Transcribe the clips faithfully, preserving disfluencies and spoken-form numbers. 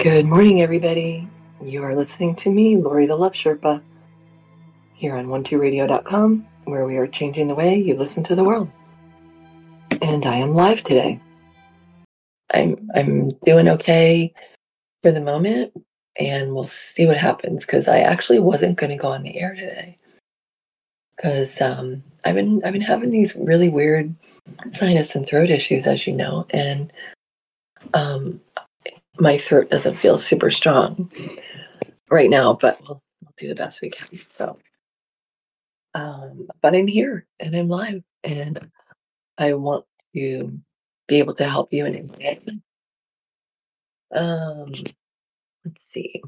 Good morning, everybody. You are listening to me, Lori the Love Sherpa, here on one two radio dot com, where we are changing the way you listen to the world. And I am live today. I'm I'm doing okay for the moment, and we'll see what happens, because I actually wasn't going to go on the air today, because um, I've been I've been having these really weird sinus and throat issues, as you know, and um, my throat doesn't feel super strong right now, but we'll, we'll do the best we can. So, um, but I'm here and I'm live, and I want to be able to help you in any way. Um, let's see.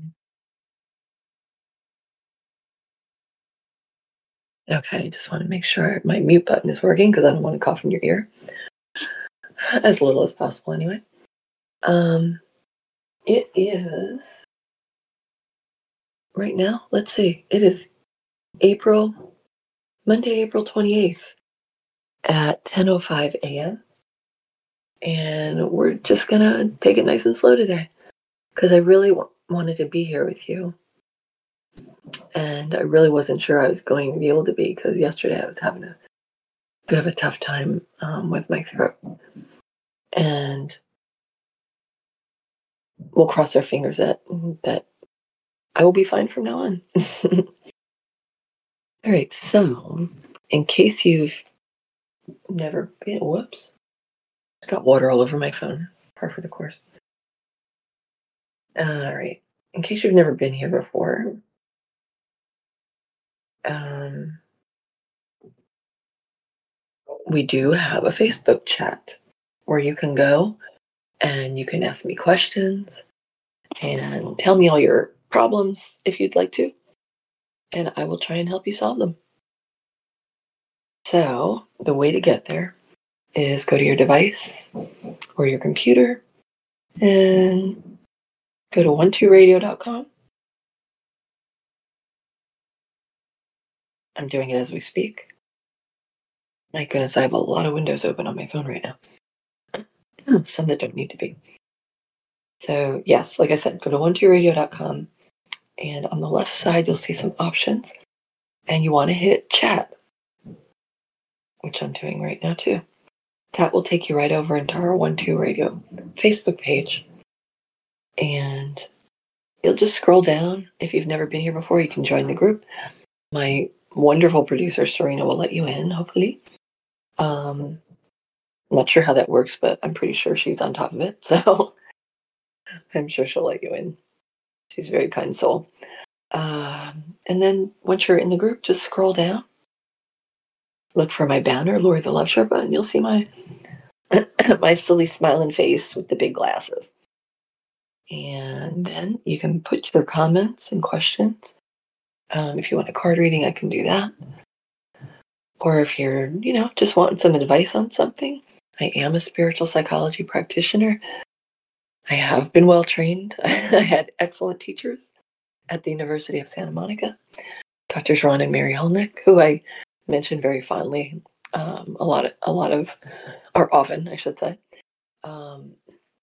Okay, I just want to make sure my mute button is working, because I don't want to cough in your ear. As little as possible, anyway. Um, it is right now. Let's see. It is April, Monday, April twenty-eighth at ten oh five a.m. And we're just gonna take it nice and slow today, because I really w- wanted to be here with you. And I really wasn't sure I was going to be able to be, because yesterday I was having a bit of a tough time um, with my throat. And we'll cross our fingers that that I will be fine from now on. All right, so in case you've never been, whoops, it's got water all over my phone, par for the course. All right, in case you've never been here before, um, we do have a Facebook chat where you can go and you can ask me questions and tell me all your problems if you'd like to, and I will try and help you solve them. So the way to get there is go to your device or your computer and go to one two radio dot com. I'm doing it as we speak. My goodness, I have a lot of windows open on my phone right now. Some that don't need to be. So yes, like I said, go to one two radio dot com, and on the left side you'll see some options, and you want to hit chat, which I'm doing right now too. That will take you right over into our one two Radio Facebook page, and you'll just scroll down. If you've never been here before, you can join the group. My wonderful producer, Serena, will let you in, hopefully. Um, I'm not sure how that works, but I'm pretty sure she's on top of it, so I'm sure she'll let you in. She's a very kind soul. Um, and then once you're in the group, just scroll down. Look for my banner, Lori the Love Sherpa, and you'll see my my silly smiling face with the big glasses. And then you can put your comments and questions. Um, if you want a card reading, I can do that. Or if you're, you know, just wanting some advice on something, I am a spiritual psychology practitioner. I have been well trained. I had excellent teachers at the University of Santa Monica, Doctors Ron and Mary Holnick, who I mention very fondly um, a lot of, a lot of, or often, I should say. Um,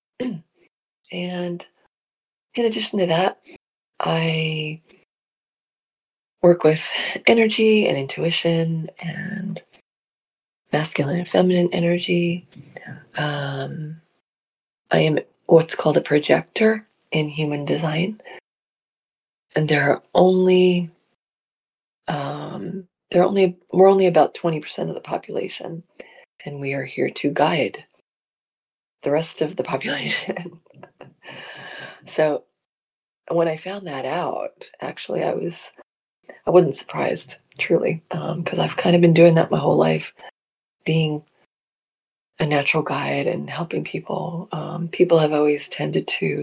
and in addition to that, I work with energy and intuition and masculine and feminine energy. Um, I am what's called a projector in human design, and there are only um, there are only we're only about twenty percent of the population, and we are here to guide the rest of the population. So when I found that out, actually, I was I wasn't surprised, truly, because um, I've kind of been doing that my whole life, being a natural guide and helping people. Um, people have always tended to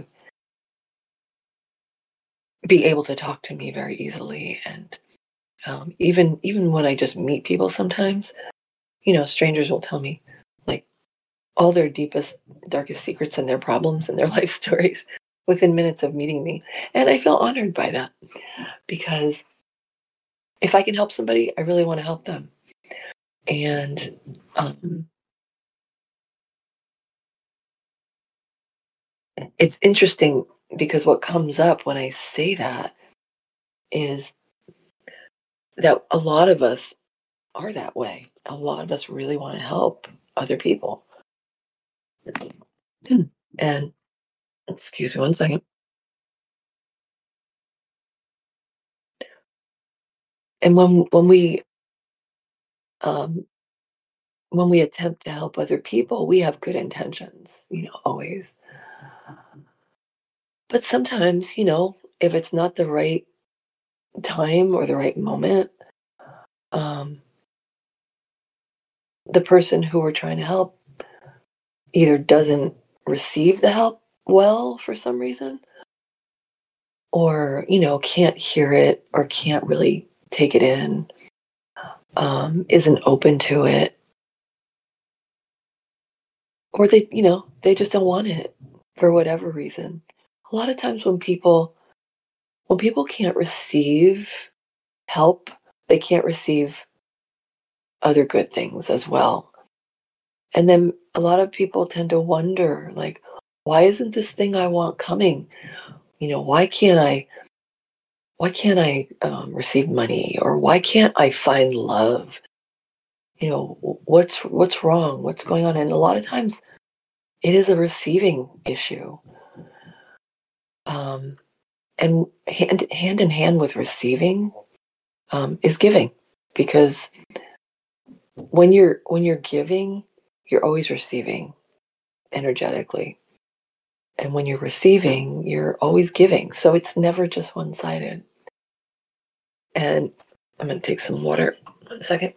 be able to talk to me very easily, and um, even even when I just meet people, sometimes, you know, strangers will tell me like all their deepest, darkest secrets and their problems and their life stories within minutes of meeting me, and I feel honored by that, because if I can help somebody, I really want to help them. And um, it's interesting because what comes up when I say that is that a lot of us are that way. A lot of us really want to help other people. Hmm. And excuse me one second. And when when we um, when we attempt to help other people, we have good intentions, you know, always. But sometimes, you know, if it's not the right time or the right moment, um, the person who we're trying to help either doesn't receive the help well for some reason, or, you know, can't hear it or can't really take it in, um, isn't open to it, or they, you know, they just don't want it for whatever reason. A lot of times when people when people can't receive help, they can't receive other good things as well. And then a lot of people tend to wonder, like, why isn't this thing I want coming? You know, why can't I why can't I um, receive money, or why can't I find love? You know, wh- what's what's wrong? What's going on? And a lot of times it is a receiving issue. Um, and hand hand in hand with receiving um, is giving, because when you're when you're giving, you're always receiving energetically, and when you're receiving, you're always giving. So it's never just one sided. And I'm gonna take some water. One second.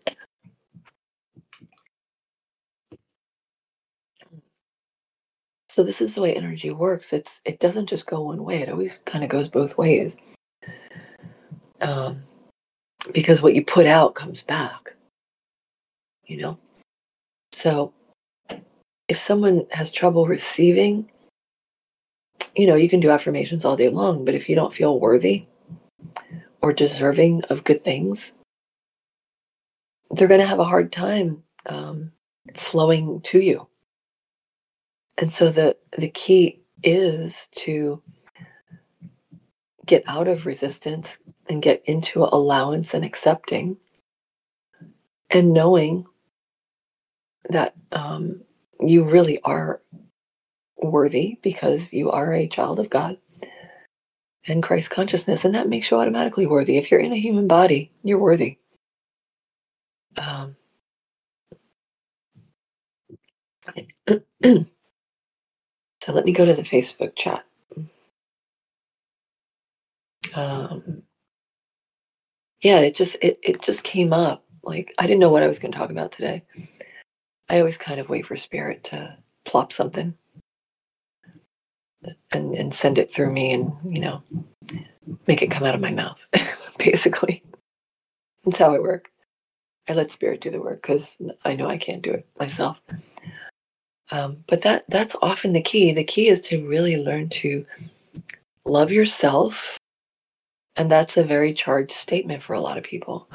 So this is the way energy works. It's it doesn't just go one way. It always kind of goes both ways. Um, because what you put out comes back. You know. So if someone has trouble receiving, you know, you can do affirmations all day long, but if you don't feel worthy or deserving of good things, they're going to have a hard time um, flowing to you. And so the the key is to get out of resistance and get into allowance and accepting, and knowing that um, you really are worthy because you are a child of God and Christ consciousness, and that makes you automatically worthy. If you're in a human body, you're worthy. Um, so let me go to the Facebook chat. Um, yeah, it just it it just came up. Like, I didn't know what I was going to talk about today. I always kind of wait for spirit to plop something and and send it through me, and you know make it come out of my mouth. Basically, that's how I work. I let spirit do the work because I know I can't do it myself. Um, but that that's often the key. The key is to really learn to love yourself, and that's a very charged statement for a lot of people.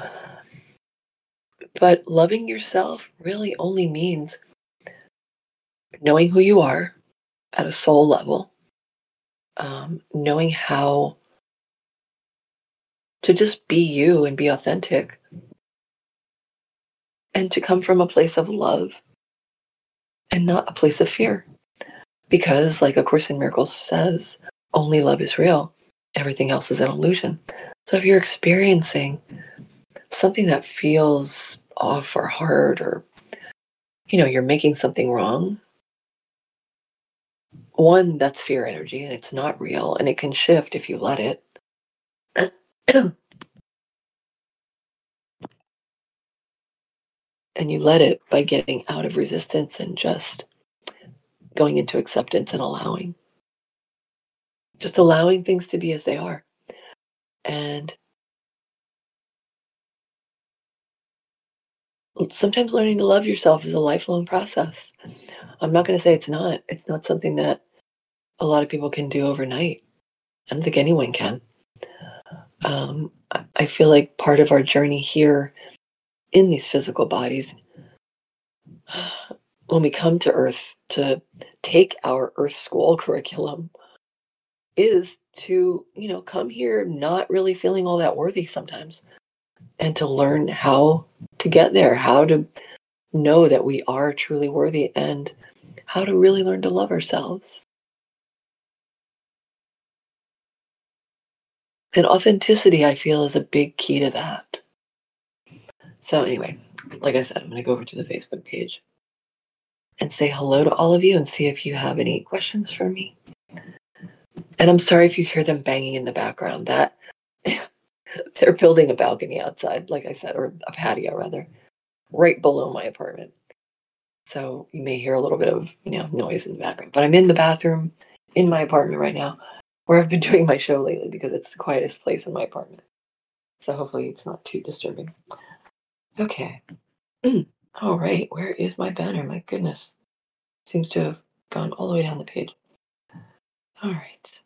But loving yourself really only means knowing who you are at a soul level, um, knowing how to just be you and be authentic, and to come from a place of love and not a place of fear. Because, like A Course in Miracles says, only love is real, everything else is an illusion. So if you're experiencing something that feels off or hard, or you know you're making something wrong, one, that's fear energy and it's not real, and it can shift if you let it. And you let it by getting out of resistance and just going into acceptance and allowing, just allowing things to be as they are. And sometimes learning to love yourself is a lifelong process. I'm not going to say it's not. It's not something that a lot of people can do overnight. I don't think anyone can. Um, I I feel like part of our journey here in these physical bodies, when we come to Earth to take our Earth school curriculum, is to, you know, come here not really feeling all that worthy sometimes and to learn how to get there, how to know that we are truly worthy and how to really learn to love ourselves. And authenticity, I feel, is a big key to that. So, anyway, like I said, I'm going to go over to the Facebook page and say hello to all of you and see if you have any questions for me. And I'm sorry if you hear them banging in the background. That they're building a balcony outside, like I said, or a patio rather, right below my apartment. So you may hear a little bit of, you know, noise in the background. But I'm in the bathroom in my apartment right now, where I've been doing my show lately because it's the quietest place in my apartment. So hopefully it's not too disturbing. Okay. All right. Where is my banner? My goodness. Seems to have gone all the way down the page. All right.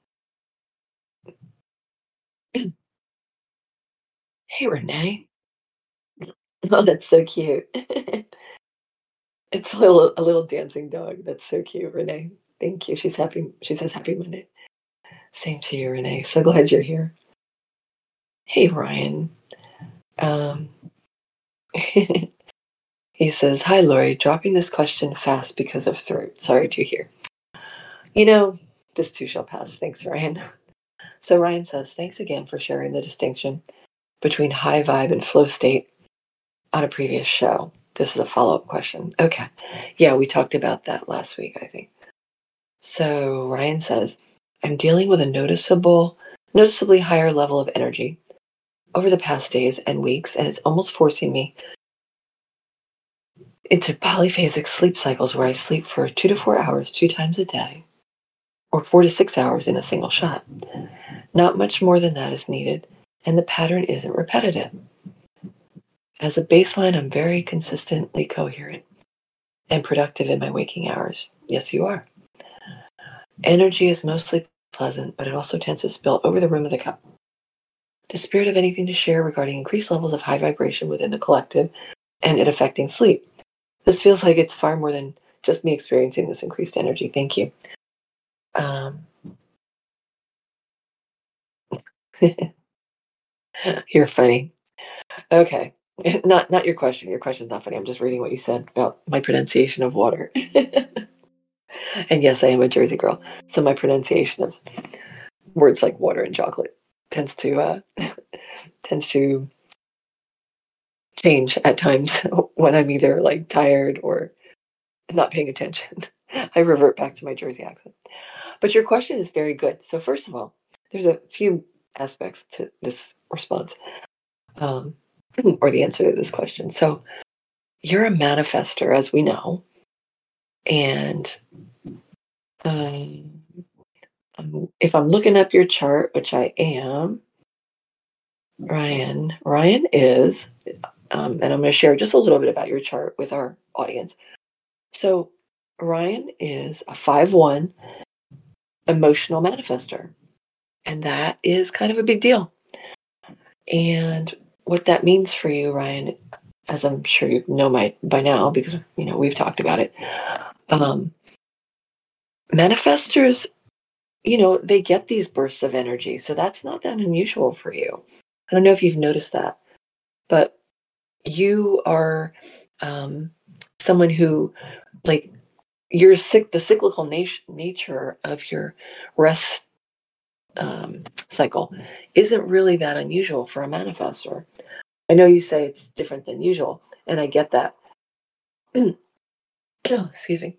Hey, Renee. Oh, that's so cute. It's a little a little dancing dog. That's so cute, Renee. Thank you. She's happy. She says happy Monday. Same to you, Renee. So glad you're here. Hey, Ryan. Um, he says, "Hi, Lori. Dropping this question fast because of throat. Sorry to hear. You know, this too shall pass. Thanks, Ryan." So Ryan says, "Thanks again for sharing the distinction between high vibe and flow state on a previous show. This is a follow-up question." Okay. Yeah, we talked about that last week, I think. So Ryan says, "I'm dealing with a noticeable, noticeably higher level of energy over the past days and weeks, and it's almost forcing me into polyphasic sleep cycles where I sleep for two to four hours two times a day, or four to six hours in a single shot. Not much more than that is needed, and the pattern isn't repetitive. As a baseline, I'm very consistently coherent and productive in my waking hours. Yes, you are. Energy is mostly pleasant, but it also tends to spill over the rim of the cup. Does Spirit have anything to share regarding increased levels of high vibration within the collective and it affecting sleep? This feels like it's far more than just me experiencing this increased energy. Thank you." Um, you're funny. Okay. Not not your question. Your question's not funny. I'm just reading what you said about my pronunciation of water. And yes, I am a Jersey girl, so my pronunciation of words like water and chocolate tends to uh, tends to change at times when I'm either like tired or not paying attention. I revert back to my Jersey accent. But your question is very good. So first of all, there's a few aspects to this response, um, or the answer to this question. So you're a manifester, as we know, and um, um, if I'm looking up your chart, which I am, Ryan, Ryan is, um, and I'm going to share just a little bit about your chart with our audience. So Ryan is a five one emotional manifester, and that is kind of a big deal. And what that means for you, Ryan, as I'm sure you know my by now because you know we've talked about it. Um, manifestors, you know, they get these bursts of energy, so that's not that unusual for you. I don't know if you've noticed that, but you are um, someone who, like, your cyc- the cyclical nat- nature of your rest um, cycle isn't really that unusual for a manifestor. I know you say it's different than usual, and I get that. Excuse me.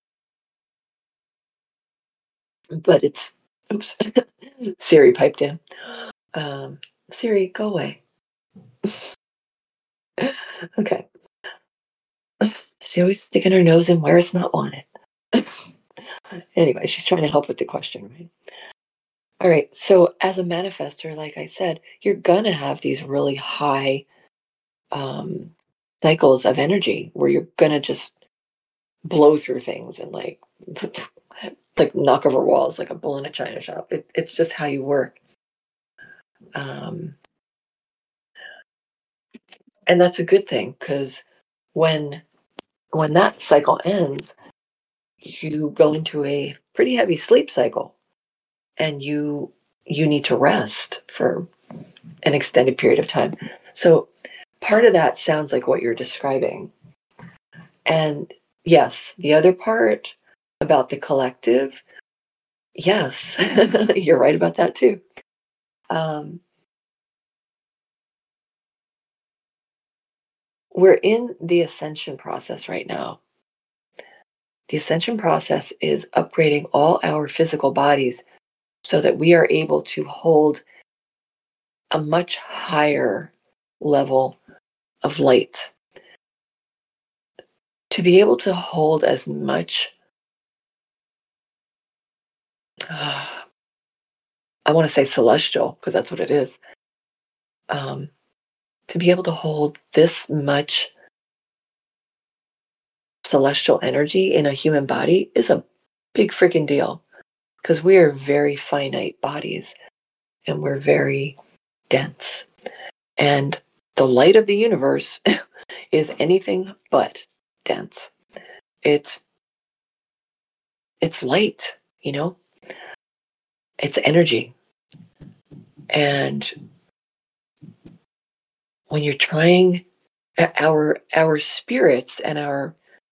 But it's, oops, Siri piped in. Um, Siri, go away. Okay. She always sticking her nose in where it's not wanted. Anyway, she's trying to help with the question, right? All right. So as a manifester, like I said, you're gonna have these really high um, cycles of energy where you're gonna just blow through things and like like knock over walls like a bull in a china shop. It, it's just how you work. Um, and that's a good thing because when when that cycle ends, you go into a pretty heavy sleep cycle. and you you need to rest for an extended period of time. So part of that sounds like what you're describing. And yes, the other part about the collective, yes, you're right about that too. Um, we're in the ascension process right now. The ascension process is upgrading all our physical bodies so that we are able to hold a much higher level of light, to be able to hold as much, uh, I want to say celestial, because that's what it is, um, to be able to hold this much celestial energy in a human body is a big freaking deal, because we are very finite bodies and we're very dense. And the light of the universe is anything but dense. It's it's light, you know? It's energy. And when you're trying, our our spirits and our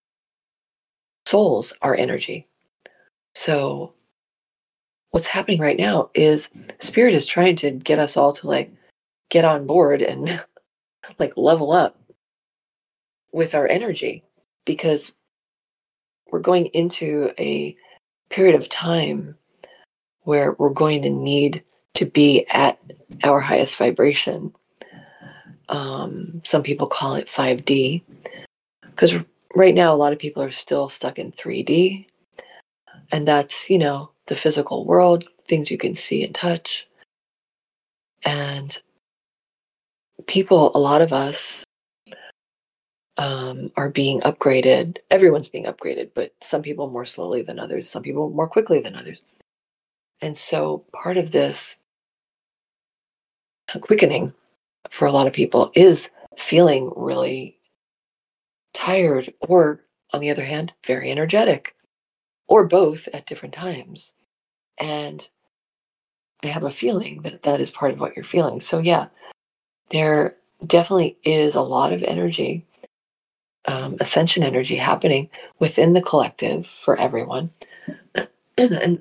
souls are energy. So what's happening right now is spirit is trying to get us all to like get on board and like level up with our energy, because we're going into a period of time where we're going to need to be at our highest vibration. Um, some people call it five D, because right now a lot of people are still stuck in three D, and that's, you know, the physical world, things you can see and touch. And people, a lot of us, um, are being upgraded. Everyone's being upgraded, but some people more slowly than others, some people more quickly than others. And so part of this quickening for a lot of people is feeling really tired, or on the other hand, very energetic, or both at different times. And I have a feeling that that is part of what you're feeling. So, yeah, there definitely is a lot of energy, um, ascension energy happening within the collective for everyone. And, and,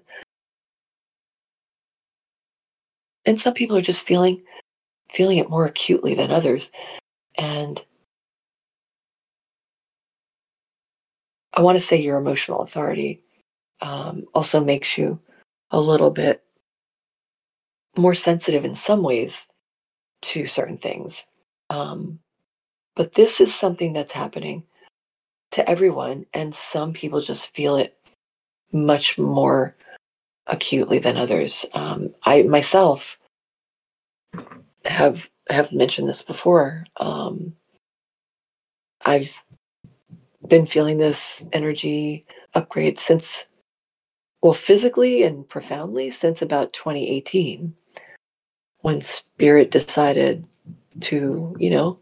and some people are just feeling feeling it more acutely than others. And I want to say your emotional authority um, also makes you a little bit more sensitive in some ways to certain things. Um, but this is something that's happening to everyone, and some people just feel it much more acutely than others. Um, I myself have have mentioned this before. Um, I've been feeling this energy upgrade since, well, physically and profoundly since about twenty eighteen, when Spirit decided to, you know,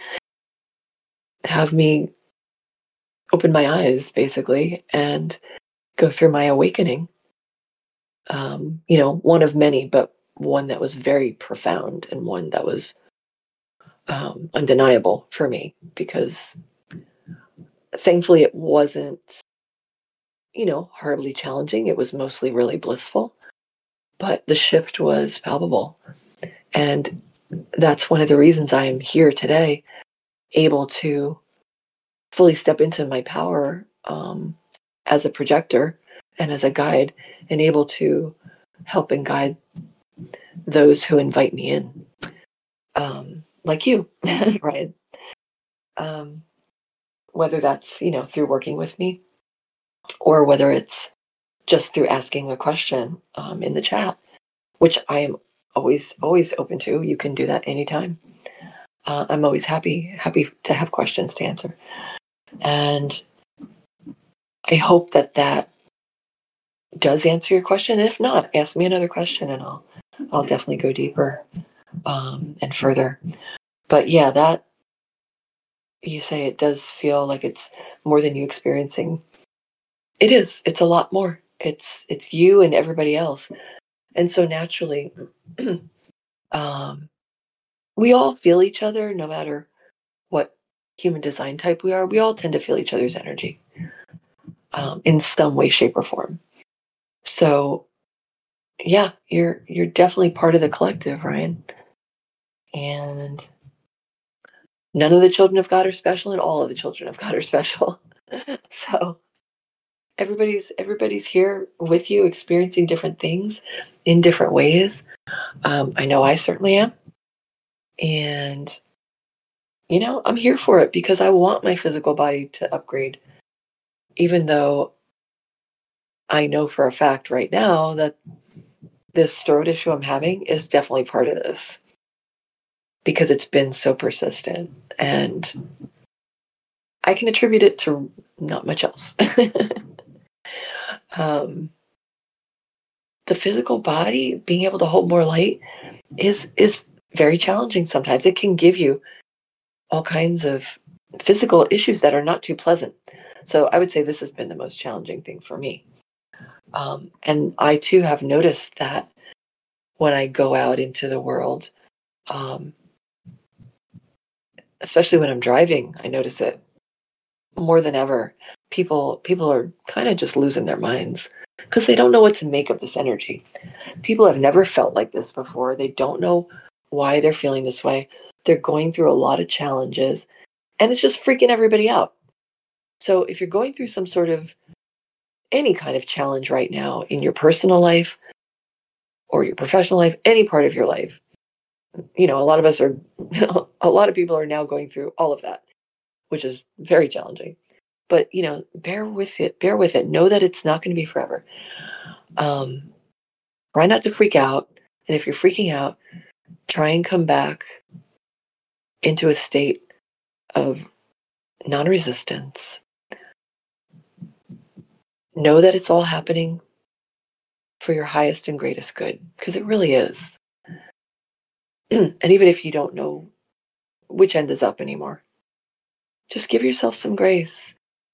have me open my eyes basically and go through my awakening. Um, you know, one of many, but one that was very profound and one that was um, undeniable for me, because thankfully it wasn't, you know, horribly challenging. It was mostly really blissful, but the shift was palpable. And that's one of the reasons I am here today, able to fully step into my power um, as a projector and as a guide, and able to help and guide those who invite me in, um, like you, right? Um, whether that's, you know, through working with me, or whether it's just through asking a question um, in the chat, which I am always always open to. You can do that anytime. Uh, I'm always happy happy to have questions to answer, and I hope that that does answer your question. And if not, ask me another question, and I'll I'll definitely go deeper um, and further. But yeah, that, you say it does feel like it's more than you experiencing. It is. It's a lot more. It's it's you and everybody else. And so naturally, um, we all feel each other no matter what human design type we are. We all tend to feel each other's energy um, in some way, shape, or form. So yeah, you're you're definitely part of the collective, Ryan. And none of the children of God are special, and all of the children of God are special. So everybody's everybody's here with you, experiencing different things in different ways. Um, I know I certainly am, and you know I'm here for it because I want my physical body to upgrade, even though I know for a fact right now that this throat issue I'm having is definitely part of this because it's been so persistent, and I can attribute it to not much else. um, the physical body being able to hold more light is is very challenging sometimes. It can give you all kinds of physical issues that are not too pleasant. So I would say this has been the most challenging thing for me. Um, and I too have noticed that when I go out into the world, um, especially when I'm driving, I notice it more than ever. People people are kind of just losing their minds because they don't know what to make of this energy. People have never felt like this before. They don't know why they're feeling this way. They're going through a lot of challenges and it's just freaking everybody out. So if you're going through some sort of any kind of challenge right now in your personal life or your professional life, any part of your life, you know, a lot of us are, a lot of people are now going through all of that, which is very challenging. But, you know, bear with it, bear with it. Know that it's not going to be forever. Um, try not to freak out. And if you're freaking out, try and come back into a state of non resistance. Know that it's all happening for your highest and greatest good, because it really is. And even if you don't know which end is up anymore, just give yourself some grace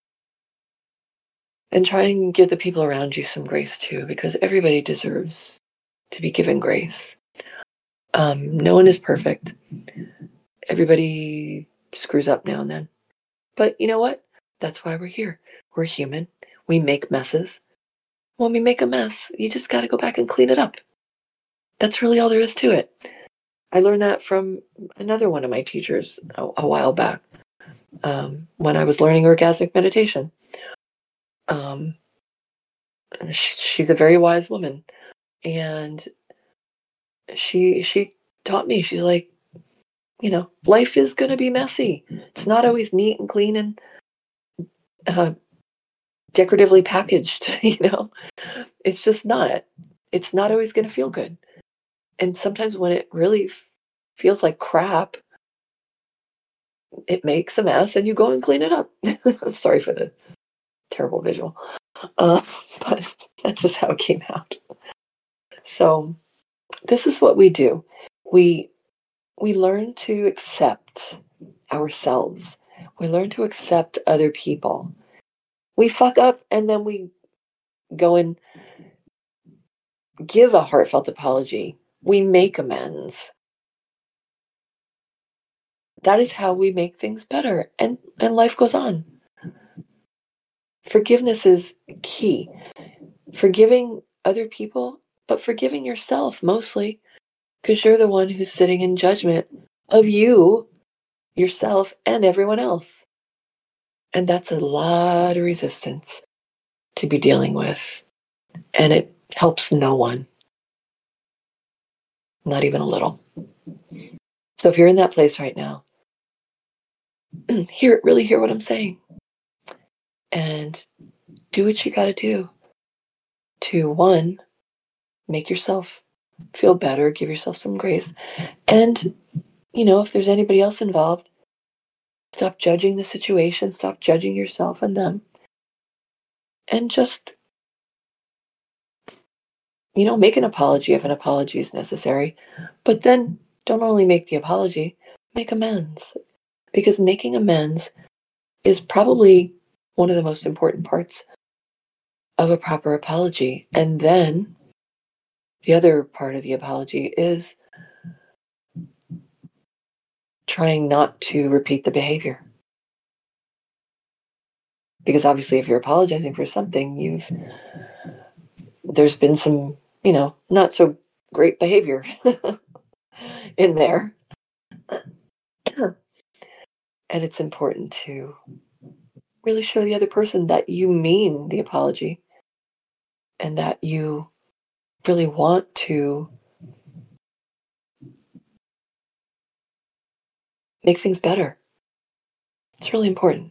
and try and give the people around you some grace too, because everybody deserves to be given grace. Um, no one is perfect. Everybody screws up now and then. But you know what? That's why we're here. We're human. We make messes. When we make a mess, you just got to go back and clean it up. That's really all there is to it. I learned that from another one of my teachers a, a while back um, when I was learning orgasmic meditation. Um, she's a very wise woman, and she she taught me. She's like, you know, life is going to be messy. It's not always neat and clean and uh, decoratively packaged. You know, it's just not. It's not always going to feel good. And sometimes when it really f- feels like crap, it makes a mess, and you go and clean it up. I'm sorry for the terrible visual, uh, but that's just how it came out. So this is what we do. We we learn to accept ourselves. We learn to accept other people. We fuck up and then we go and give a heartfelt apology. We make amends. That is how we make things better, and, and life goes on. Forgiveness is key. Forgiving other people, but forgiving yourself mostly, because you're the one who's sitting in judgment of you, yourself, and everyone else. And that's a lot of resistance to be dealing with. And it helps no one, not even a little. So if you're in that place right now, hear really hear what I'm saying and do what you got to do to one, make yourself feel better, give yourself some grace. And, you know, if there's anybody else involved, stop judging the situation, stop judging yourself and them, and just, you know, make an apology if an apology is necessary. But then don't only make the apology, make amends. Because making amends is probably one of the most important parts of a proper apology. And then the other part of the apology is trying not to repeat the behavior. Because obviously, if you're apologizing for something, you've there's been some, you know, not so great behavior in there. And it's important to really show the other person that you mean the apology and that you really want to make things better. It's really important.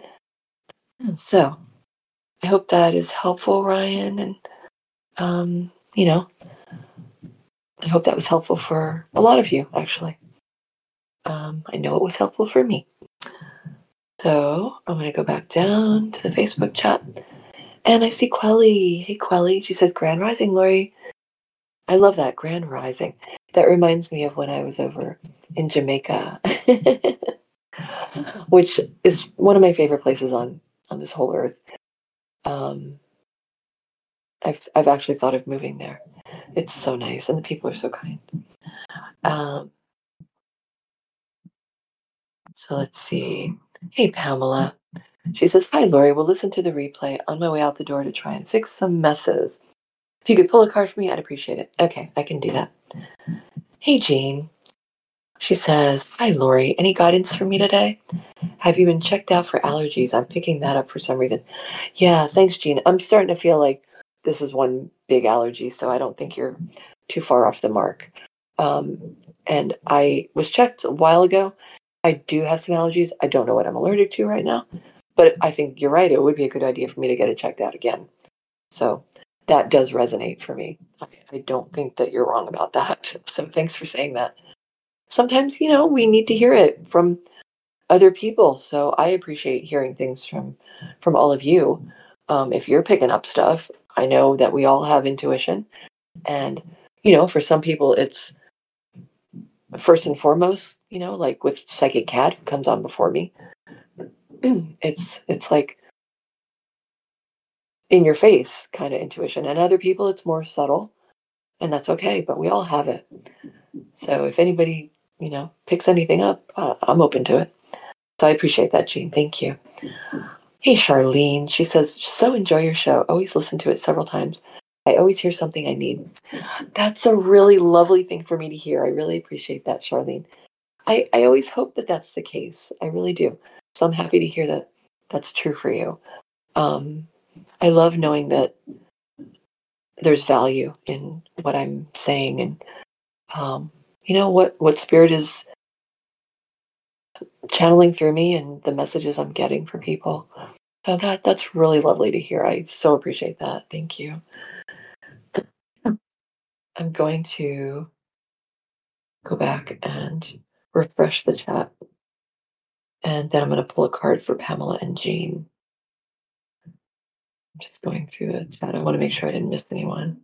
So I hope that is helpful, Ryan. And, um, you know, I hope that was helpful for a lot of you, actually. Um, I know it was helpful for me. So I'm going to go back down to the Facebook chat. And I see Quelly. Hey, Quelly. She says, Grand Rising, Lori. I love that, Grand Rising. That reminds me of when I was over in Jamaica, which is one of my favorite places on, on this whole earth. Um, I've, I've actually thought of moving there. It's so nice, and the people are so kind. Um, so let's see. Hey, Pamela. She says, Hi, Lori. We'll listen to the replay on my way out the door to try and fix some messes. If you could pull a card for me, I'd appreciate it. Okay, I can do that. Hey, Jean. She says, Hi, Lori. Any guidance for me today? Have you been checked out for allergies? I'm picking that up for some reason. Yeah, thanks, Jean. I'm starting to feel like this is one big allergy, so I don't think you're too far off the mark. Um, and I was checked a while ago. I do have some allergies. I don't know what I'm allergic to right now, but I think you're right. It would be a good idea for me to get it checked out again. So that does resonate for me. I, I don't think that you're wrong about that. So thanks for saying that. Sometimes, you know, we need to hear it from other people. So I appreciate hearing things from from all of you. Um, if you're picking up stuff, I know that we all have intuition, and you know, for some people, it's first and foremost. You know, like with Psychic Cat, who comes on before me, it's it's like in your face kind of intuition, and other people, it's more subtle, and that's okay. But we all have it. So if anybody, you know, picks anything up, uh, I'm open to it. So I appreciate that, Jean. Thank you. Hey, Charlene. She says, so enjoy your show. Always listen to it several times. I always hear something I need. That's a really lovely thing for me to hear. I really appreciate that, Charlene. I, I always hope that that's the case. I really do. So I'm happy to hear that that's true for you. Um, I love knowing that there's value in what I'm saying and, um, you know, what, what spirit is channeling through me and the messages I'm getting for people. So that that's really lovely to hear. I so appreciate that. Thank you. I'm going to go back and refresh the chat. And then I'm going to pull a card for Pamela and Jean. I'm just going through the chat. I want to make sure I didn't miss anyone.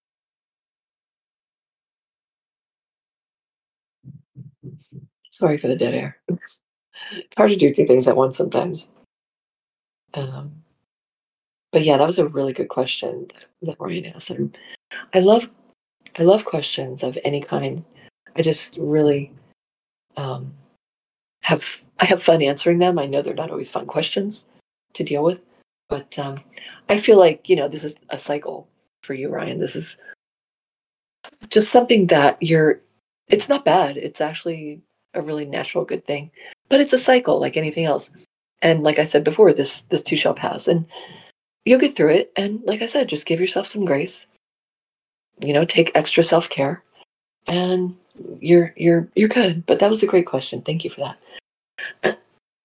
Sorry for the dead air. It's hard to do two things at once sometimes. Um, but yeah, that was a really good question that Ryan asked. And I love, I love questions of any kind. I just really um, have I have fun answering them. I know they're not always fun questions to deal with, but um, I feel like you know this is a cycle for you, Ryan. This is just something that you're. It's not bad. It's actually a really natural, good thing. But it's a cycle, like anything else. And like I said before, this this too shall pass, and you'll get through it. And like I said, just give yourself some grace. You know, take extra self care, and you're you're you're good. But that was a great question. Thank you for that.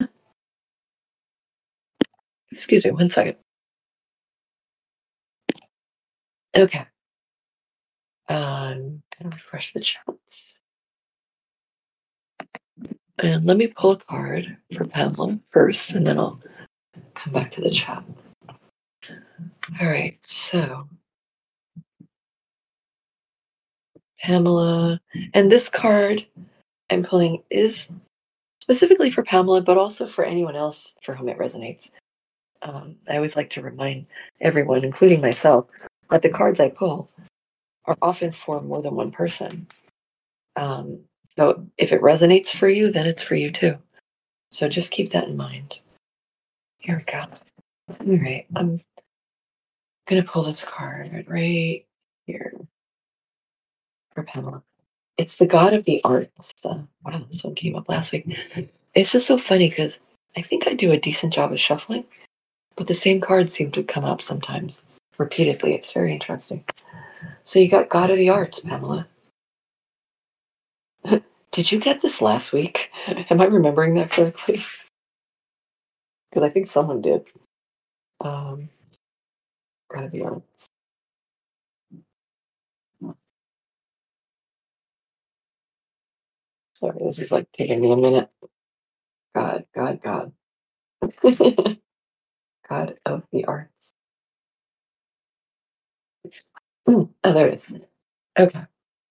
Excuse me, one second. Okay. I'm gonna refresh the chat. And let me pull a card for Pamela first, and then I'll come back to the chat. All right, so Pamela, and this card I'm pulling is specifically for Pamela, but also for anyone else for whom it resonates. Um, I always like to remind everyone, including myself, that the cards I pull are often for more than one person. Um, so if it resonates for you, then it's for you too. So just keep that in mind. Here we go. All right, I'm gonna pull this card right here for Pamela. It's the god of the arts. Uh, wow, this one came up last week. It's just so funny because I think I do a decent job of shuffling, but the same cards seem to come up sometimes repeatedly. It's very interesting. So you got God of the Arts, Pamela. Did you get this last week? Am I remembering that correctly? Because I think someone did. Um, God of the Arts. Sorry, this is like taking me a minute. God, God, God. God of the Arts. Mm, oh, there it is. Okay.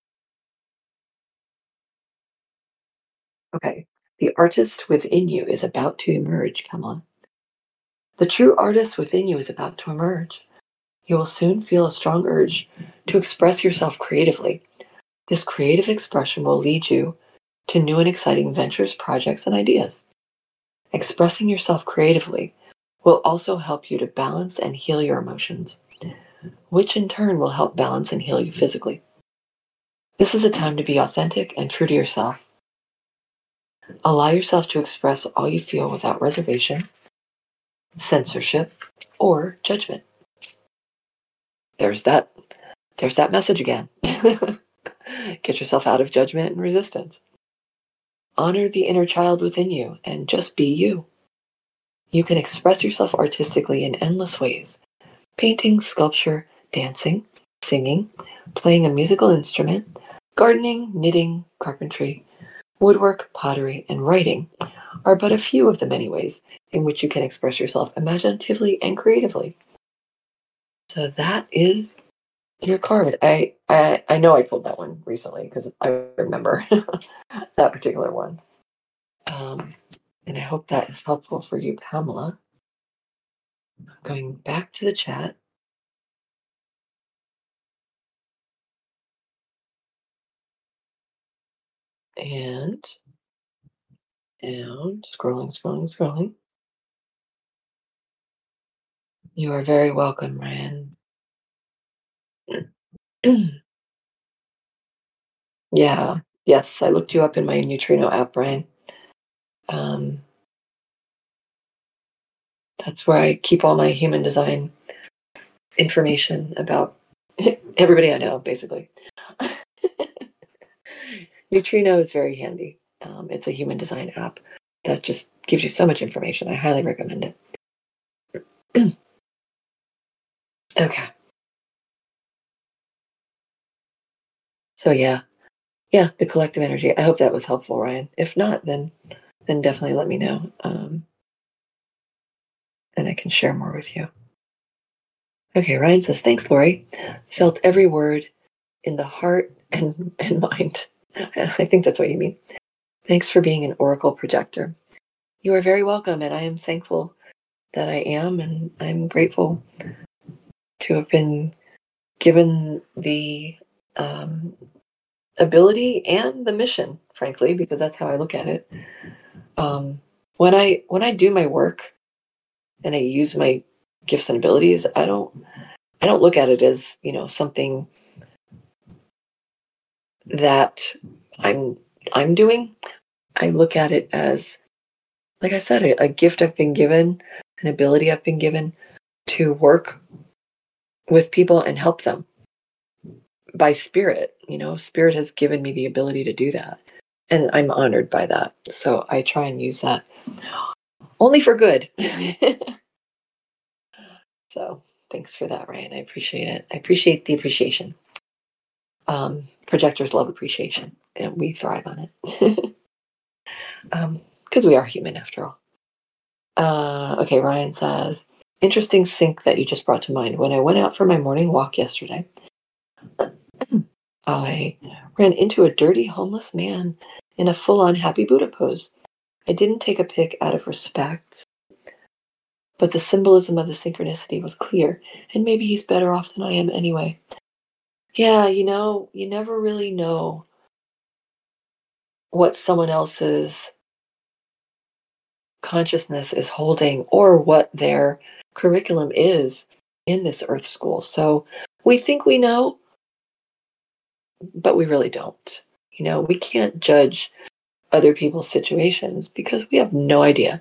Okay. The artist within you is about to emerge. Come on. The true artist within you is about to emerge. You will soon feel a strong urge to express yourself creatively. This creative expression will lead you to new and exciting ventures, projects, and ideas. Expressing yourself creatively will also help you to balance and heal your emotions, which in turn will help balance and heal you physically. This is a time to be authentic and true to yourself. Allow yourself to express all you feel without reservation, censorship, or judgment. There's that there's that message again. Get yourself out of judgment and resistance. Honor the inner child within you and just be you. You can express yourself artistically in endless ways: painting, sculpture, dancing, singing, playing a musical instrument, gardening, knitting, carpentry, woodwork, pottery, and writing are but a few of the many ways in which you can express yourself imaginatively and creatively. So that is your card. I I, I know I pulled that one recently because I remember that particular one. Um, and I hope that is helpful for you, Pamela. Going back to the chat. And down, scrolling, scrolling, scrolling. You are very welcome, Ryan. Yeah, yes, I looked you up in my Neutrino app, Ryan. Um, that's where I keep all my human design information about everybody I know, basically. Neutrino is very handy. Um, it's a human design app that just gives you so much information. I highly recommend it. Okay. So yeah, yeah, the collective energy. I hope that was helpful, Ryan. If not, then then definitely let me know, um, and I can share more with you. Okay, Ryan says, "Thanks, Lori. Felt every word in the heart and and mind." I think that's what you mean. Thanks for being an oracle projector. You are very welcome, and I am thankful that I am, and I'm grateful to have been given the um, ability and the mission, frankly, because that's how I look at it. Um, when I when I do my work and I use my gifts and abilities, I don't I don't look at it as, you know, something that I'm I'm doing. I look at it as, like I said, a, a gift I've been given, an ability I've been given to work with people and help them by spirit. You know, spirit has given me the ability to do that. And I'm honored by that. So I try and use that only for good. So thanks for that, Ryan. I appreciate it. I appreciate the appreciation. Um, projectors love appreciation, and we thrive on it. um, because we are human after all. Uh, okay, Ryan says, interesting sync that you just brought to mind. When I went out for my morning walk yesterday, I ran into a dirty homeless man in a full-on happy Buddha pose. I didn't take a pic out of respect, but the symbolism of the synchronicity was clear, and maybe he's better off than I am anyway. Yeah, you know, you never really know what someone else's consciousness is holding or what their curriculum is in this earth school. So we think we know, but we really don't. You know, we can't judge other people's situations because we have no idea.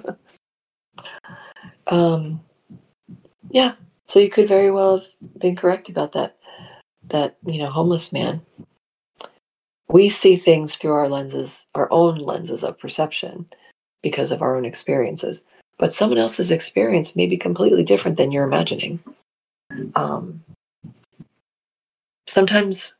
um, yeah, so you could very well have been correct about that. That you know, homeless man. We see things through our lenses, our own lenses of perception, because of our own experiences. But someone else's experience may be completely different than you're imagining. Um, sometimes,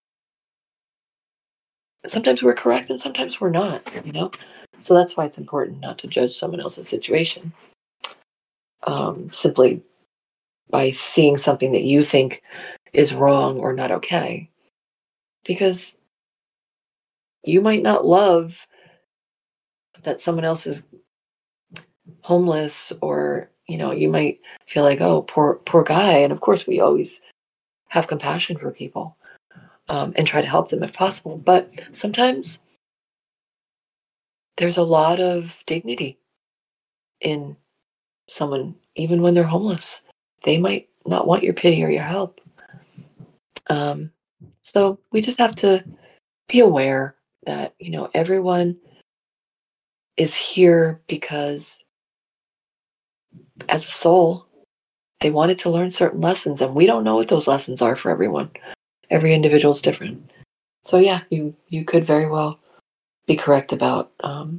sometimes we're correct, and sometimes we're not. You know, so that's why it's important not to judge someone else's situation um, simply by seeing something that you think is wrong or not okay, because you might not love that someone else is homeless, or you know, you might feel like, oh, poor poor guy. And of course we always have compassion for people, um, and try to help them if possible, but sometimes there's a lot of dignity in someone even when they're homeless. They might not want your pity or your help. um, so we just have to be aware that you know everyone is here because as a soul they wanted to learn certain lessons, and we don't know what those lessons are for everyone. Every individual is different. So yeah, you you could very well be correct about um,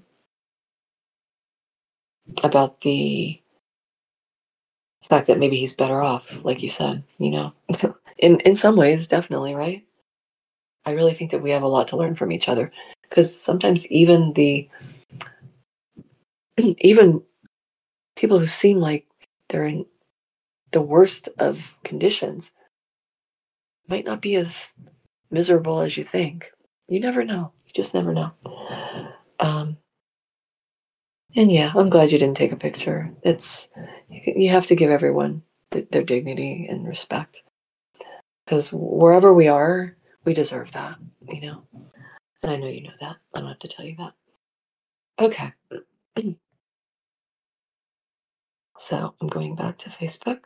about the fact that maybe he's better off, like you said. You know, in in some ways, definitely, right? I really think that we have a lot to learn from each other, because sometimes even the even people who seem like they're in the worst of conditions might not be as miserable as you think. You never know. You just never know. Um, and yeah, I'm glad you didn't take a picture. It's you, you have to give everyone th- their dignity and respect, because wherever we are, we deserve that. You know, and I know you know that. I don't have to tell you that. Okay, so I'm going back to Facebook.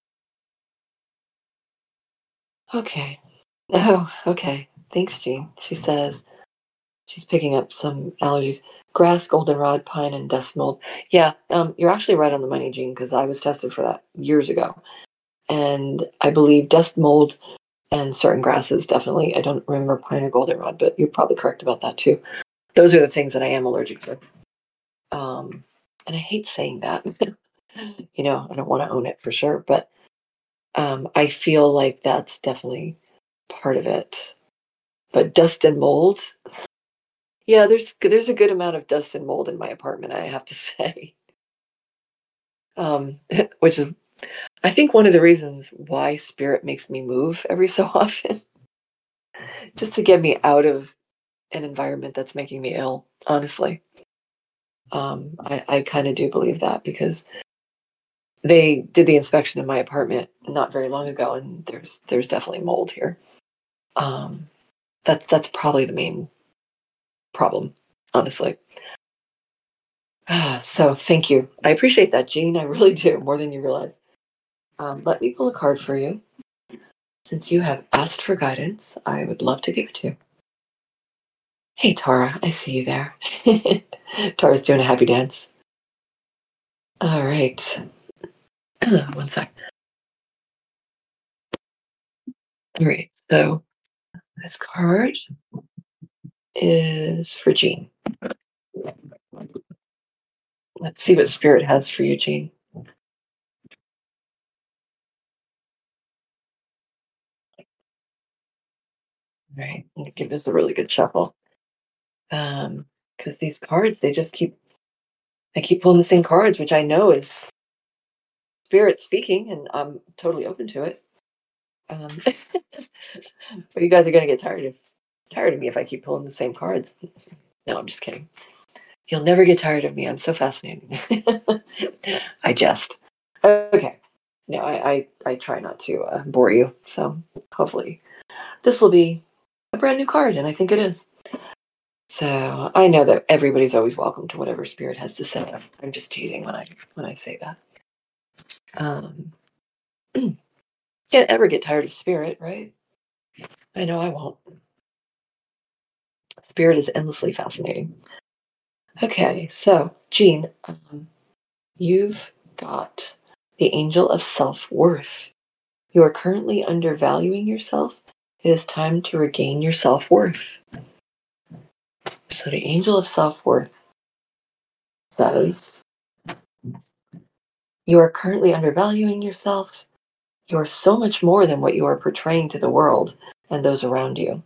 Okay. Oh, okay. Thanks, Jean. She says she's picking up some allergies. Grass, goldenrod, pine, and dust mold. Yeah, um, you're actually right on the money, Jean, because I was tested for that years ago. And I believe dust mold and certain grasses definitely. I don't remember pine or goldenrod, but you're probably correct about that too. Those are the things that I am allergic to. Um, and I hate saying that. you know, I don't want to own it for sure, but um, I feel like that's definitely part of it. But dust and mold, yeah, there's there's a good amount of dust and mold in my apartment, I have to say. Um, which is, I think, one of the reasons why spirit makes me move every so often, just to get me out of an environment that's making me ill. Honestly, um, I, I kind of do believe that, because they did the inspection in my apartment not very long ago, and there's there's definitely mold here. Um, that's that's probably the main problem, honestly. Ah, so thank you. I appreciate that, Jean. I really do, more than you realize. Um, let me pull a card for you. Since you have asked for guidance, I would love to give it to you. Hey, Tara, I see you there. Tara's doing a happy dance. All right. One sec. All right. So this card is for Jean. Let's see what Spirit has for you, Jean. All right. I'm going to give this a really good shuffle. Um, because these cards, they just keep, I keep pulling the same cards, which I know is Spirit speaking, and I'm totally open to it. Um, but you guys are going to get tired of tired of me if I keep pulling the same cards. No, I'm just kidding. You'll never get tired of me. I'm so fascinating. I jest. Okay. No, I, I, I try not to uh, bore you. So hopefully this will be a brand new card, and I think it is. So I know that everybody's always welcome to whatever Spirit has to say. I'm just teasing when I when I say that. Um, can't ever get tired of Spirit, right? I know I won't. Spirit is endlessly fascinating. Okay, so Jean, um, you've got the Angel of Self-Worth. You are currently undervaluing yourself. It is time to regain your self-worth. So the Angel of Self-Worth says, you are currently undervaluing yourself. You are so much more than what you are portraying to the world and those around you.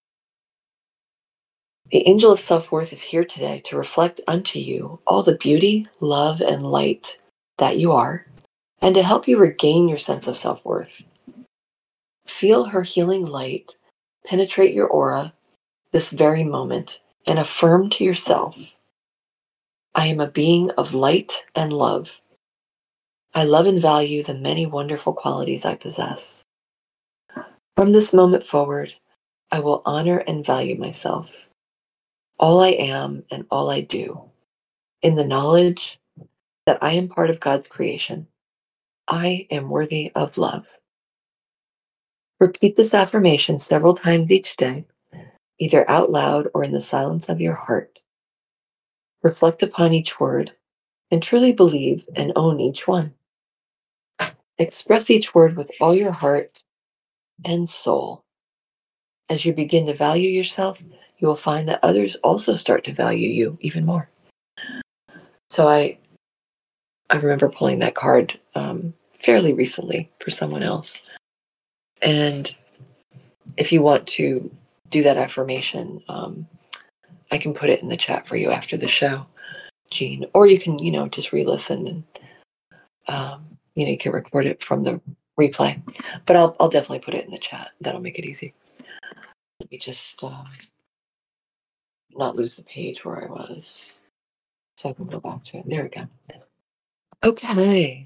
The Angel of Self-Worth is here today to reflect unto you all the beauty, love, and light that you are, and to help you regain your sense of self-worth. Feel her healing light penetrate your aura this very moment and affirm to yourself, I am a being of light and love. I love and value the many wonderful qualities I possess. From this moment forward, I will honor and value myself, all I am and all I do, in the knowledge that I am part of God's creation. I am worthy of love. Repeat this affirmation several times each day, either out loud or in the silence of your heart. Reflect upon each word and truly believe and own each one. Express each word with all your heart and soul. As you begin to value yourself, you will find that others also start to value you even more. So I, I remember pulling that card um, fairly recently for someone else. And if you want to do that affirmation, um, I can put it in the chat for you after the show, Jean. Or you can, you know, just re-listen and, um, you know, you can record it from the replay. But I'll, I'll definitely put it in the chat. That'll make it easy. Let me just um, not lose the page where I was, so I can go back to it. There we go. Okay.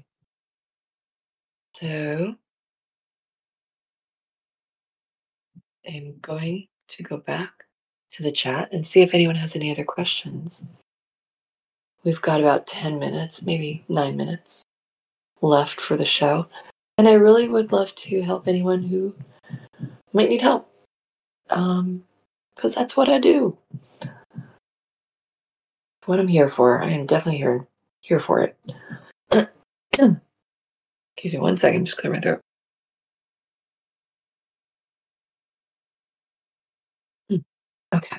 So I'm going to go back to the chat and see if anyone has any other questions. We've got about ten minutes, maybe nine minutes left for the show. And I really would love to help anyone who might need help. Um, because that's what I do. What I'm here for. I am definitely here here for it. Excuse me one second, just clear my throat. Okay.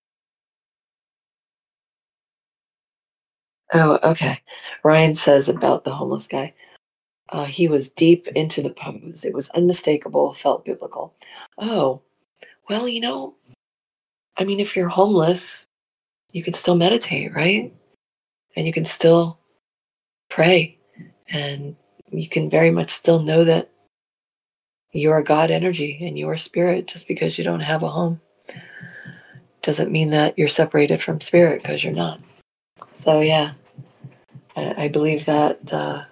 Oh, okay. Ryan says about the homeless guy. Uh, he was deep into the pose. It was unmistakable, felt biblical. Oh, well, you know, I mean, if you're homeless, you can still meditate, right? And you can still pray. And you can very much still know that you are God energy and you are spirit just because you don't have a home. Doesn't mean that you're separated from spirit, because you're not. So, yeah, I, I believe that. Uh,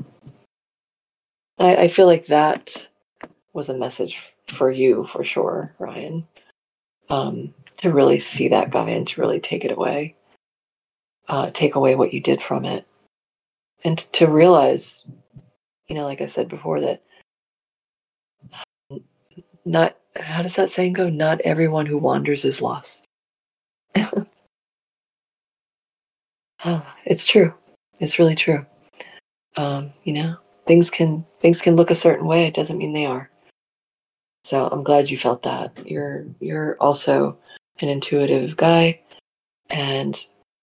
I, I feel like that was a message for you for sure, Ryan. Um, to really see that guy and to really take it away, uh, take away what you did from it, and t- to realize, you know, like I said before, that not, how does that saying go? Not everyone who wanders is lost. Oh, it's true. It's really true. Um, you know, things can things can look a certain way. It doesn't mean they are. So I'm glad you felt that. You're you're also an intuitive guy, and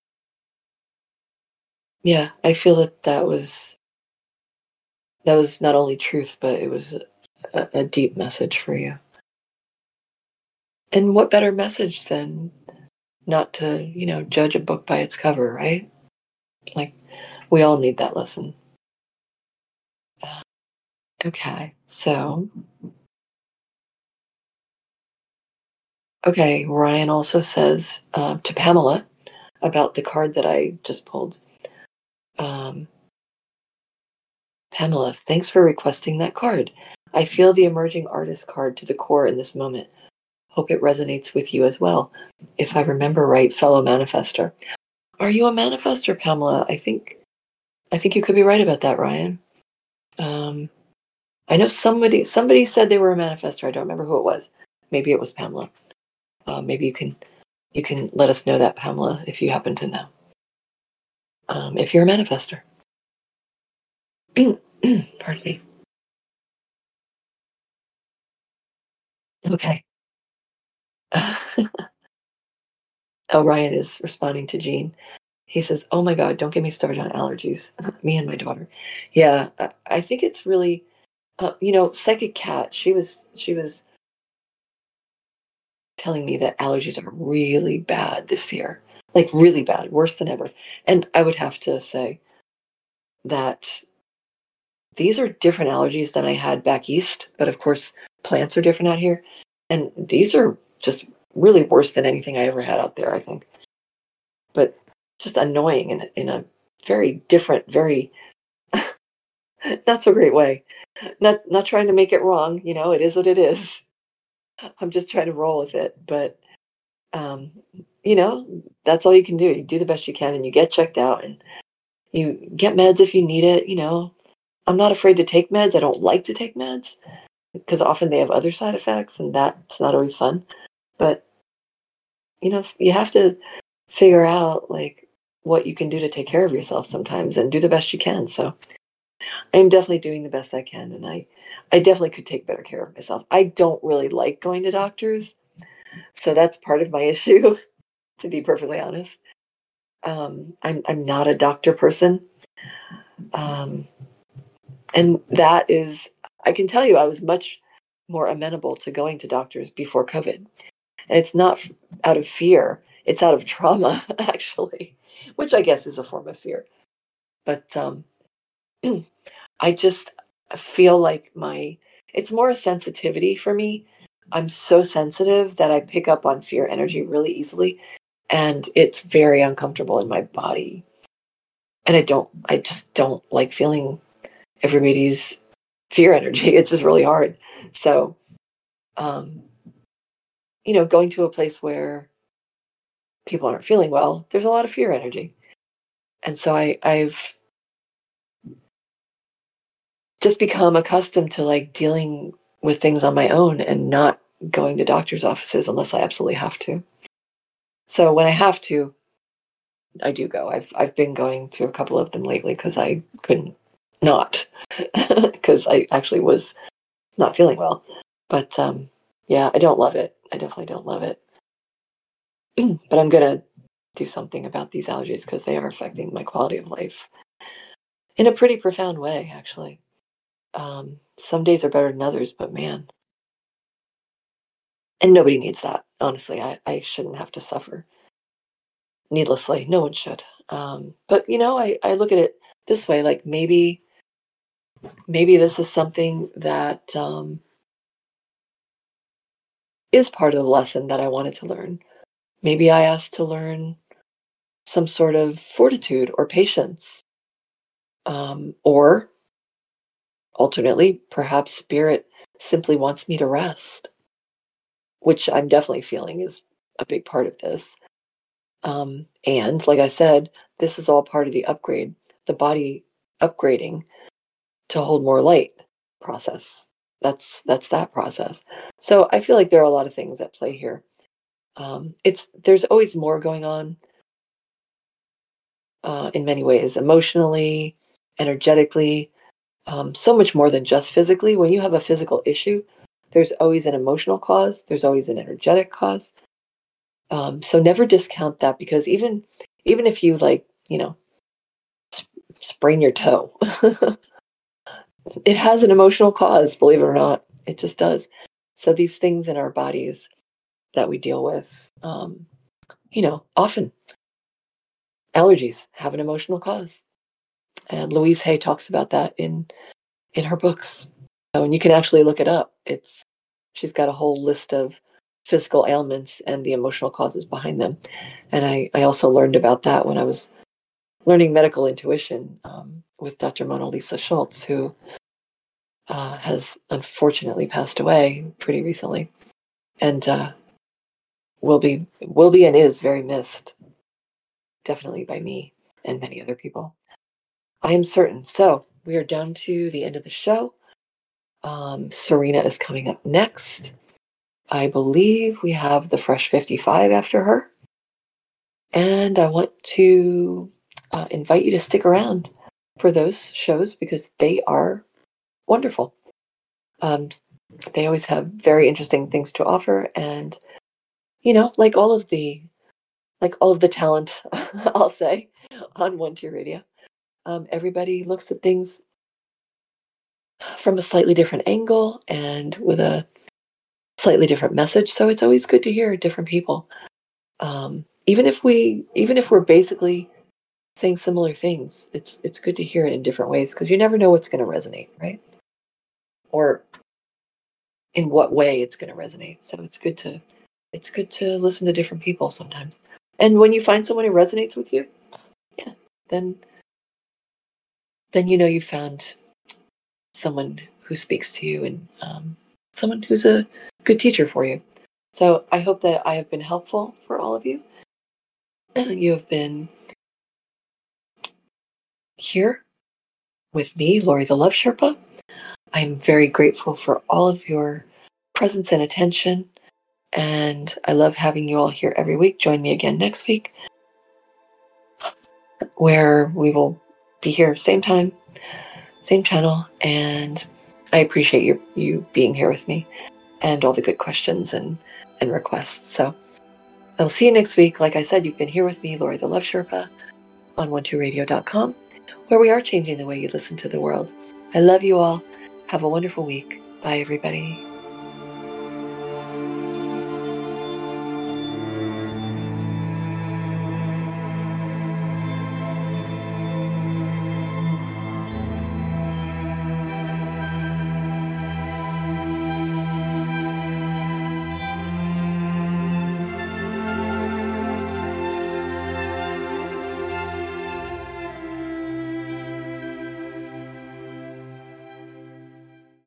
yeah, I feel that that was that was not only truth, but it was a, a deep message for you. And what better message than not to, you know, judge a book by its cover, right? Like, we all need that lesson. Okay, so, okay, Ryan also says uh, to Pamela about the card that I just pulled. Um, Pamela, thanks for requesting that card. I feel the emerging artist card to the core in this moment. Hope it resonates with you as well. If I remember right, fellow manifester. Are you a manifester, Pamela? I think I think you could be right about that, Ryan. Um, I know somebody somebody said they were a manifester. I don't remember who it was. Maybe it was Pamela. Uh, maybe you can you can let us know that, Pamela, if you happen to know. Um, if you're a manifester. Pardon me. Okay. oh, Ryan is responding to Jean. He says, "Oh my God, don't get me started on allergies." Me and my daughter. Yeah, I, I think it's really, uh, you know, Psychic Cat. She was she was telling me that allergies are really bad this year, like really bad, worse than ever. And I would have to say that these are different allergies than I had back east. But of course, plants are different out here, and these are just really worse than anything I ever had out there, I think. But just annoying in, in a very different, very not so great way. Not not trying to make it wrong, you know, it is what it is. I'm just trying to roll with it. But um, you know, that's all you can do. You do the best you can and you get checked out and you get meds if you need it, you know. I'm not afraid to take meds. I don't like to take meds because often they have other side effects and that's not always fun. But you know, you have to figure out like what you can do to take care of yourself sometimes and do the best you can. So I'm definitely doing the best I can, and I, I definitely could take better care of myself. I don't really like going to doctors, so that's part of my issue, to be perfectly honest. Um, I'm I'm not a doctor person, um, and that is, I can tell you, I was much more amenable to going to doctors before COVID, and it's not f- out of fear; it's out of trauma, actually, which I guess is a form of fear. But um, I just feel like my it's more a sensitivity for me. I'm so sensitive that I pick up on fear energy really easily, and it's very uncomfortable in my body. And I don't I just don't like feeling everybody's fear energy. It's just really hard. So, um, you know, going to a place where people aren't feeling well, there's a lot of fear energy. And so I I've just become accustomed to like dealing with things on my own and not going to doctor's offices unless I absolutely have to. So when I have to, I do go. I've I've been going to a couple of them lately because I couldn't not because I actually was not feeling well. But um, yeah, I don't love it. I definitely don't love it. but I'm gonna do something about these allergies because they are affecting my quality of life in a pretty profound way, actually. Um, some days are better than others, but man, and nobody needs that. Honestly, I, I shouldn't have to suffer needlessly. No one should. Um, but you know, I, I look at it this way, like maybe maybe this is something that um, is part of the lesson that I wanted to learn. Maybe I asked to learn some sort of fortitude or patience, um, or alternately, perhaps spirit simply wants me to rest, which I'm definitely feeling is a big part of this. Um, and like I said, this is all part of the upgrade, the body upgrading to hold more light process. That's that's that process. So I feel like there are a lot of things at play here. Um, it's there's always more going on uh, in many ways, emotionally, energetically, um, so much more than just physically. When you have a physical issue, there's always an emotional cause. There's always an energetic cause. Um, so never discount that because even even if you like, you know, sprain your toe, it has an emotional cause. Believe it or not, it just does. So these things in our bodies that we deal with, um, you know, often allergies have an emotional cause, and Louise Hay talks about that in in her books. Oh, and you can actually look it up. It's she's got a whole list of physical ailments and the emotional causes behind them. And I, I also learned about that when I was learning medical intuition um, with Doctor Mona Lisa Schultz, who uh, has unfortunately passed away pretty recently, and uh, will be will be and is very missed, definitely by me and many other people. I am certain. So we are down to the end of the show. Um, Serena is coming up next. I believe we have the Fresh fifty-five after her. And I want to uh, invite you to stick around for those shows because they are wonderful. Um, they always have very interesting things to offer, and you know, like all of the like all of the talent, I'll say, on One Tier Radio. Um, everybody looks at things from a slightly different angle and with a slightly different message. So it's always good to hear different people. Um, even if we, even if we're basically saying similar things, it's it's good to hear it in different ways because you never know what's going to resonate, right? Or in what way it's going to resonate. So it's good to it's good to listen to different people sometimes. And when you find someone who resonates with you, yeah, then then you know you found someone who speaks to you and um, someone who's a good teacher for you. So I hope that I have been helpful for all of you. You have been here with me, Lori the Love Sherpa. I'm very grateful for all of your presence and attention. And I love having you all here every week. Join me again next week, where we will be here same time, same channel. And I appreciate you, you being here with me and all the good questions and, and requests. So I'll see you next week. Like I said, you've been here with me, Lori the Love Sherpa, on one two radio dot com, where we are changing the way you listen to the world. I love you all. Have a wonderful week. Bye, everybody.